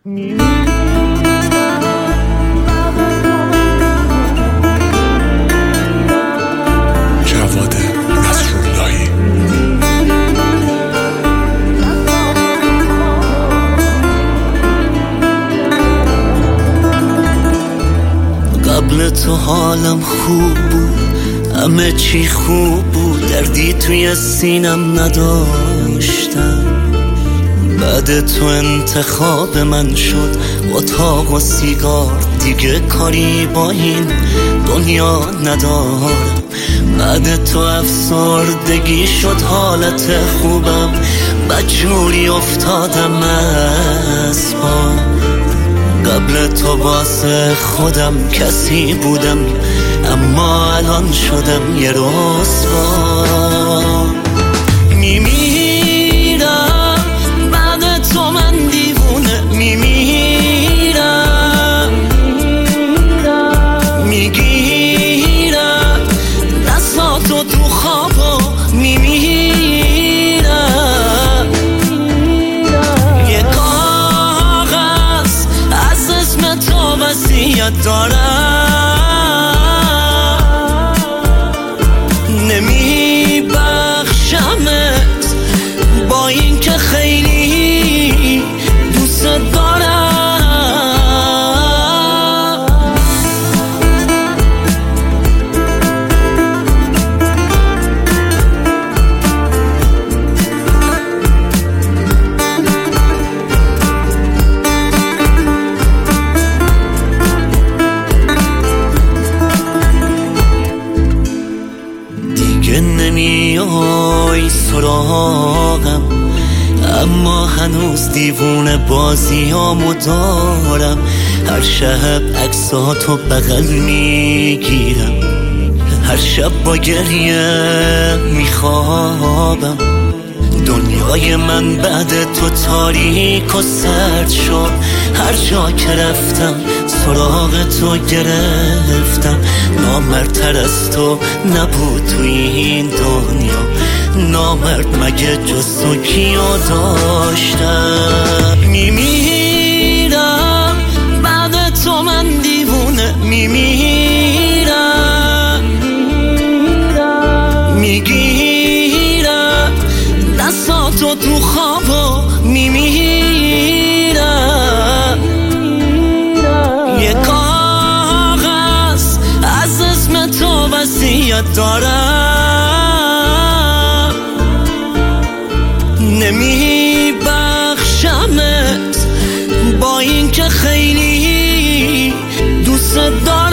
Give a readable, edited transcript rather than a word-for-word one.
جواد نصراللهی. قبل تو حالم خوب بود، همه چی خوب بود، دردی توی سینم نداشتم. بعد تو انتخاب من شد اتاق و سیگار، دیگه کاری با این دنیا ندارم. بعد تو افسردگی شد حالت خوبم، بدجوری افتادم از پا. قبل تو واسه خودم کسی بودم، اما الان شدم یه رسوا. میمیرم بعد تو، من دیوونه میمیرم. میگیرم دستاتو تو خوابا میمیرم. یه کاغذ از اسم تو وصیت دارم، نمی بخشمت با این که خیلی دوست دارم. دیگه نمیای سراغم، اما هنوز دیوونه بازیامو دارم. هر شب عکساتو بغل میگیرم، هر شب با گریه میخوابم. دنیای من بعد تو تاریک و سرد شد، هر جا که رفتم سراغ تو گرفتم. نامردتر از تو نبود تو این دنیا، نامرد مگه جز تو کیو داشتم. میمیرم بعد تو، من دیوونه میمیرم. میگیرم دستاتو تو خوابا میمیرم. یه کاغذ از اسم تو وصیت دارم، نمی بخشمت با این که خیلی دوست دارم.